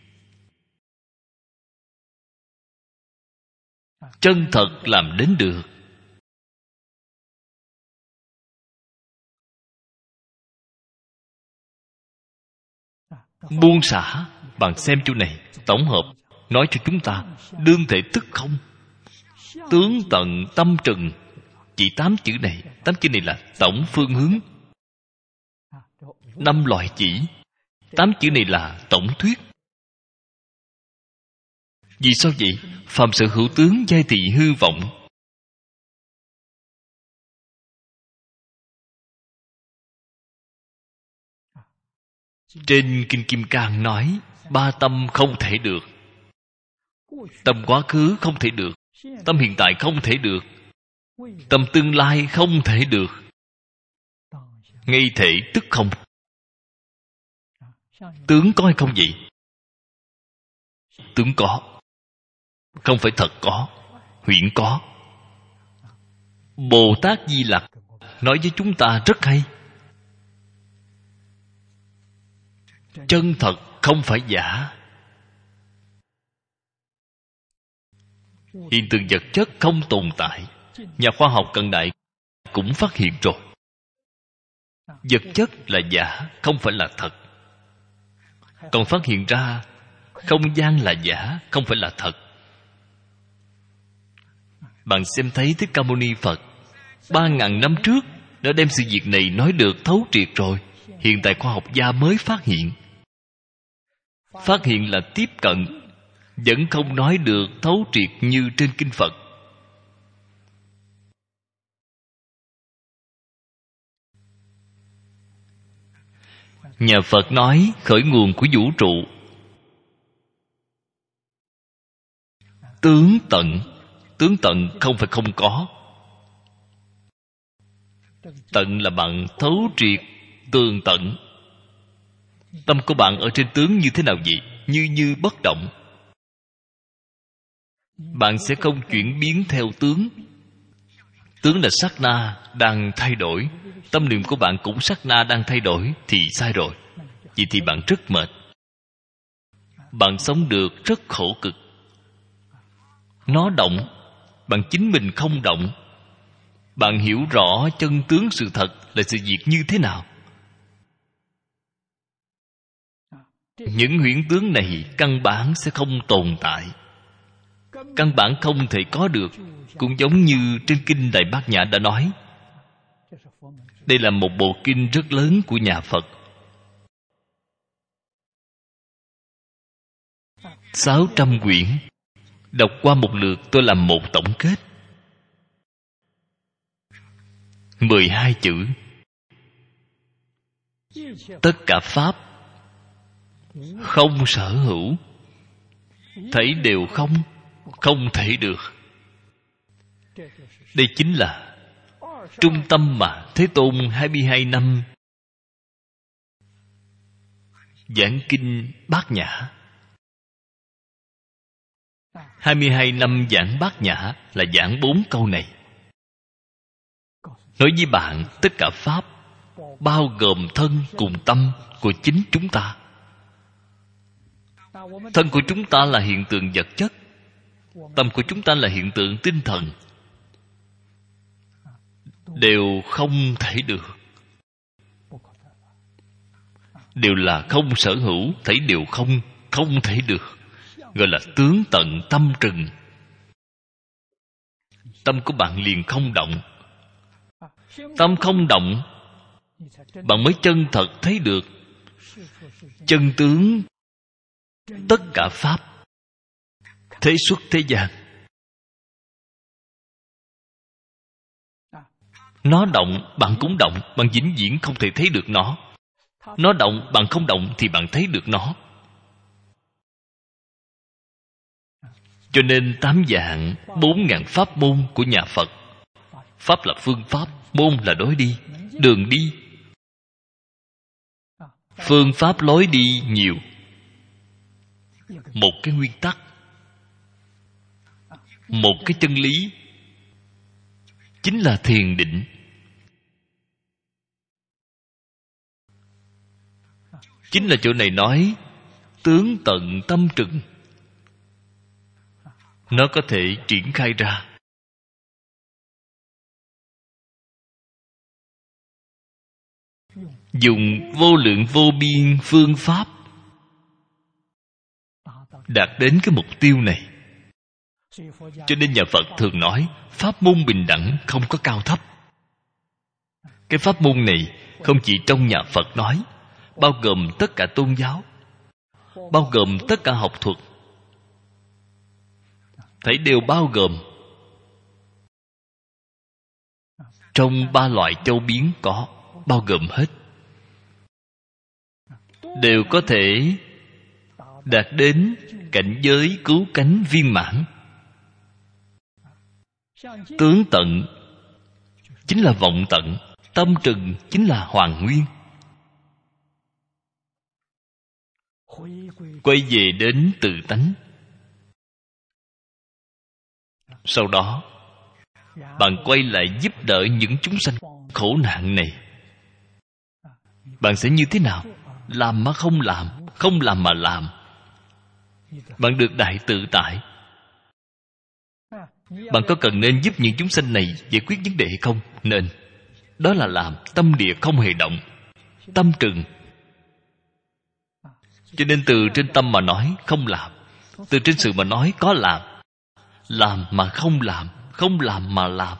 Chân thật làm đến được. Buông xả, bạn xem chỗ này, tổng hợp nói cho chúng ta đương thể tức không, tướng tận tâm trừng. Chỉ 8 chữ này, 8 chữ này là tổng phương hướng. 5 loại chỉ, 8 chữ này là tổng thuyết. Vì sao vậy? Phàm sự hữu tướng giai thị hư vọng. Trên Kinh Kim Cang nói, 3 tâm không thể được. Tâm quá khứ không thể được, tâm hiện tại không thể được, tâm tương lai không thể được. Ngay thể tức không. Tướng có hay không vậy? Tướng có, không phải thật có, huyễn có. Bồ Tát Di Lặc nói với chúng ta rất hay. Chân thật không phải giả. Hiện tượng vật chất không tồn tại, nhà khoa học cận đại cũng phát hiện rồi. Vật chất là giả, không phải là thật. Còn phát hiện ra không gian là giả, không phải là thật. Bạn xem thấy Thích Ca Mâu Ni Phật 3.000 năm trước đã đem sự việc này nói được thấu triệt rồi. Hiện tại khoa học gia mới phát hiện. Phát hiện là tiếp cận, vẫn không nói được thấu triệt như trên kinh Phật. Nhà Phật nói khởi nguồn của vũ trụ tướng tận. Tướng tận không phải không có. Tận là bạn thấu triệt, tường tận. Tâm của bạn ở trên tướng như thế nào vậy? Như bất động. Bạn sẽ không chuyển biến theo tướng. Tướng là sát na đang thay đổi. Tâm niệm của bạn cũng sát na đang thay đổi thì sai rồi. Vậy thì bạn rất mệt. Bạn sống được rất khổ cực. Nó động, bạn chính mình không động. Bạn hiểu rõ chân tướng sự thật là sự việc như thế nào. Những huyễn tướng này căn bản sẽ không tồn tại, căn bản không thể có được. Cũng giống như trên kinh Đại Bát Nhã đã nói. Đây là một bộ kinh rất lớn của nhà Phật. 600 quyển. Đọc qua một lượt tôi làm một tổng kết. 12 chữ. Tất cả Pháp không sở hữu. Thấy đều không, không thể được. Đây chính là trung tâm mà Thế Tôn 22 năm giảng kinh Bát Nhã. 22 năm giảng Bát Nhã là giảng 4 câu này. Nói với bạn tất cả Pháp bao gồm thân cùng tâm của chính chúng ta. Thân của chúng ta là hiện tượng vật chất, tâm của chúng ta là hiện tượng tinh thần. Đều không thể được. Đều là không sở hữu. Thấy đều không, không thể được. Gọi là tướng tận tâm trừng. Tâm của bạn liền không động. Tâm không động, bạn mới chân thật thấy được chân tướng tất cả Pháp thế xuất thế gian. Nó động, bạn cũng động. Bạn vĩnh viễn không thể thấy được nó. Nó động, bạn không động thì bạn thấy được nó. Cho nên 8 dạng 4.000 pháp môn của nhà Phật. Pháp là phương pháp, môn là lối đi, đường đi. Phương pháp lối đi nhiều. Một cái nguyên tắc, một cái chân lý, chính là thiền định. Chính là chỗ này nói tướng tận tâm trừng. Nó có thể triển khai ra. Dùng vô lượng vô biên phương pháp đạt đến cái mục tiêu này. Cho nên nhà Phật thường nói pháp môn bình đẳng, không có cao thấp. Cái pháp môn này không chỉ trong nhà Phật nói, bao gồm tất cả tôn giáo, bao gồm tất cả học thuật, thấy đều bao gồm. Trong 3 loại châu biến có, bao gồm hết. Đều có thể đạt đến cảnh giới cứu cánh viên mãn. Tướng tận chính là vọng tận, tâm trừng chính là hoàn nguyên. Quay về đến tự tánh. Sau đó bạn quay lại giúp đỡ những chúng sanh khổ nạn này. Bạn sẽ như thế nào? Làm mà không làm, không làm mà làm. Bạn được đại tự tại. Bạn có cần nên giúp những chúng sanh này giải quyết vấn đề hay không? Nên. Đó là làm tâm địa không hề động, tâm trừng. Cho nên từ trên tâm mà nói không làm, từ trên sự mà nói có làm mà không làm, không làm mà làm.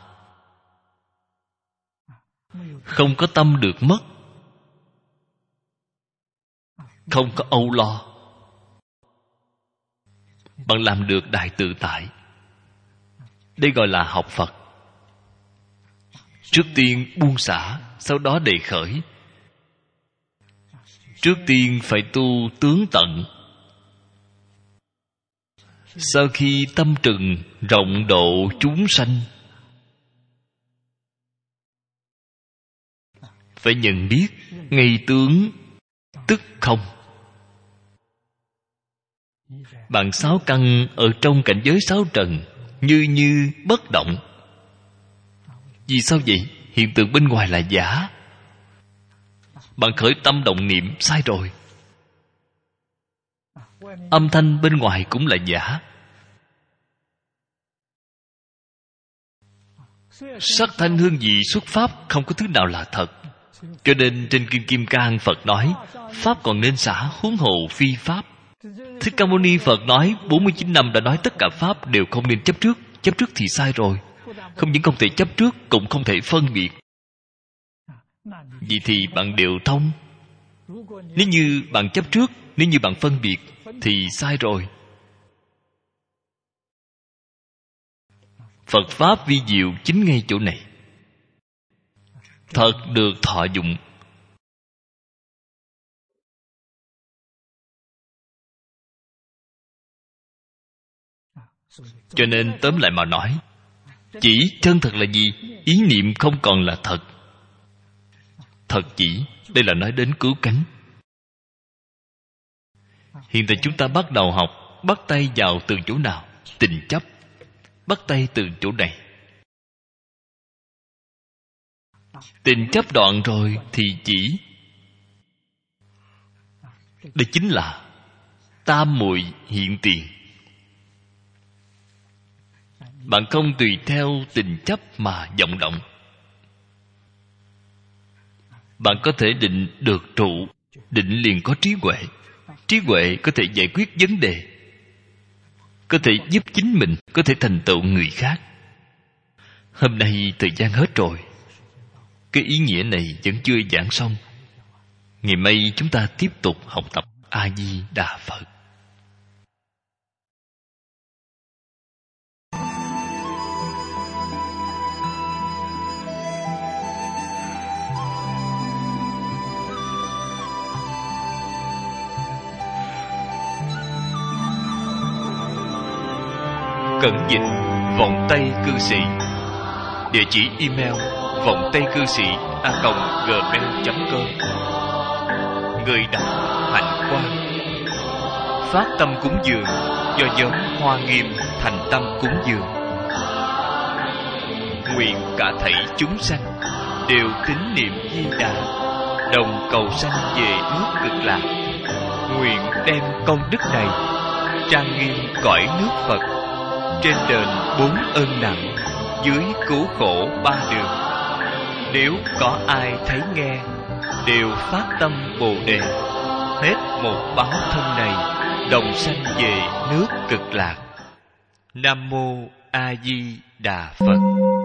Không có tâm được mất, không có âu lo. Bạn làm được đại tự tại. Đây gọi là học Phật. Trước tiên buông xả, sau đó đề khởi. Trước tiên phải tu tướng tận. Sau khi tâm trừng rộng độ chúng sanh, phải nhận biết ngay tướng tức không. Bạn sáu căn ở trong cảnh giới sáu trần như bất động. Vì sao vậy? Hiện tượng bên ngoài là giả. Bạn khởi tâm động niệm sai rồi. Âm thanh bên ngoài cũng là giả. Sắc thanh hương vị xuất pháp không có thứ nào là thật. Cho nên trên Kinh Kim Cang Phật nói pháp còn nên xả, huống hồ phi pháp. Thích Ca Mâu Ni Phật nói 49 năm đã nói tất cả pháp đều không nên chấp trước. Chấp trước thì sai rồi. Không những không thể chấp trước, cũng không thể phân biệt. Vậy thì bạn đều thông. Nếu như bạn chấp trước, nếu như bạn phân biệt, thì sai rồi. Phật Pháp vi diệu chính ngay chỗ này. Thật được thọ dụng. Cho nên tóm lại mà nói, chỉ chân thật là gì? Ý niệm không còn là thật. Thật chỉ, đây là nói đến cứu cánh. Hiện tại chúng ta bắt đầu học, bắt tay vào từ chỗ nào? Tình chấp. Bắt tay từ chỗ này. Tình chấp đoạn rồi thì chỉ. Đây chính là tam muội hiện tiền. Bạn không tùy theo tình chấp mà vọng động. Bạn có thể định được trụ. Định liền có trí huệ. Trí huệ có thể giải quyết vấn đề, có thể giúp chính mình, có thể thành tựu người khác. Hôm nay thời gian hết rồi. Cái ý nghĩa này vẫn chưa giảng xong. Ngày mai chúng ta tiếp tục học tập A Di Đà Phật. Cẩn dịch Vọng Tây Cư Sĩ. Địa chỉ email vongtaycư sĩ@gmail.com. Người đọc Hạnh Quang. Phát tâm cúng dường do nhóm Hoa Nghiêm thành tâm cúng dường. Nguyện cả thảy chúng sanh đều tín niệm Di Đà, đồng cầu sanh về nước Cực Lạc. Nguyện đem công đức này trang nghiêm cõi nước Phật, trên đền 4 ơn nặng, dưới cứu khổ 3 đường. Nếu có ai thấy nghe, đều phát tâm Bồ Đề, hết một báo thân này, đồng sanh về nước Cực Lạc. Nam Mô A Di Đà Phật.